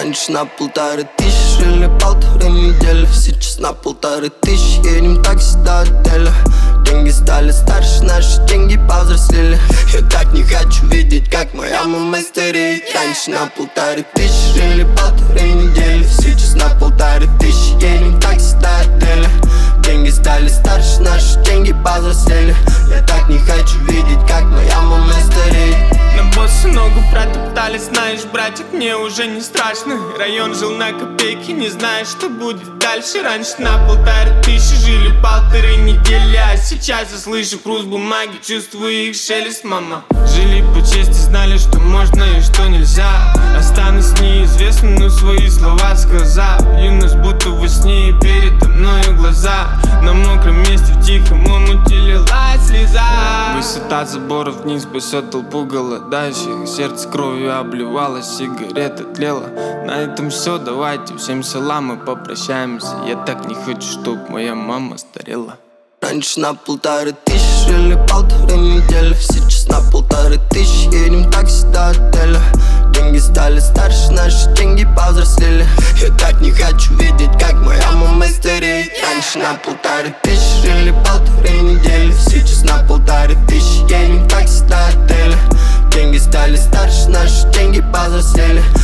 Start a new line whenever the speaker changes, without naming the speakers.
Раньше на 1500 жили 1,5 недели. Сейчас на 1500 едем такси до отеля. Деньги стали старше, наши деньги повзрослели. Я так не хочу видеть, как моя мама стареет. Раньше на 1500 жили 1,5 недели. Сейчас на 1500 едем такси до отеля. Деньги стали старше, наши деньги повзрослели. Я так не хочу видеть, как моя мама стареет.
На босса ногу протоптали, знаешь, братик, мне уже не страшно. Район жил на копейки, не знаешь, что будет дальше. Раньше на 1500 жили 1,5 недели. А сейчас я слышу хруст бумаги, чувствую их шелест, мама. Жили по чести, знали, что можно и что нельзя. Останусь неизвестным, но свои слова сказал. Юность будто во сне и передо мною глаза. На мокром месте в тихом омуте лилась слеза. Высота забора вниз спасет толпу голодающих. Сердце кровью обливалось, сигарета тлела. На этом все, давайте всем салам и попрощаемся. Я так не хочу, чтоб моя мама старела.
Раньше на 1500 жили 1,5 недели. Сейчас на 1500 едем такси до отеля. Деньги стали старше, наши деньги повзрослели. Я так не хочу видеть, как моя мама стареет. Раньше на 1500 жили 1,5 недели. Сейчас на 1500 едем такси до отеля. Деньги стали старше, наши деньги повзрослели.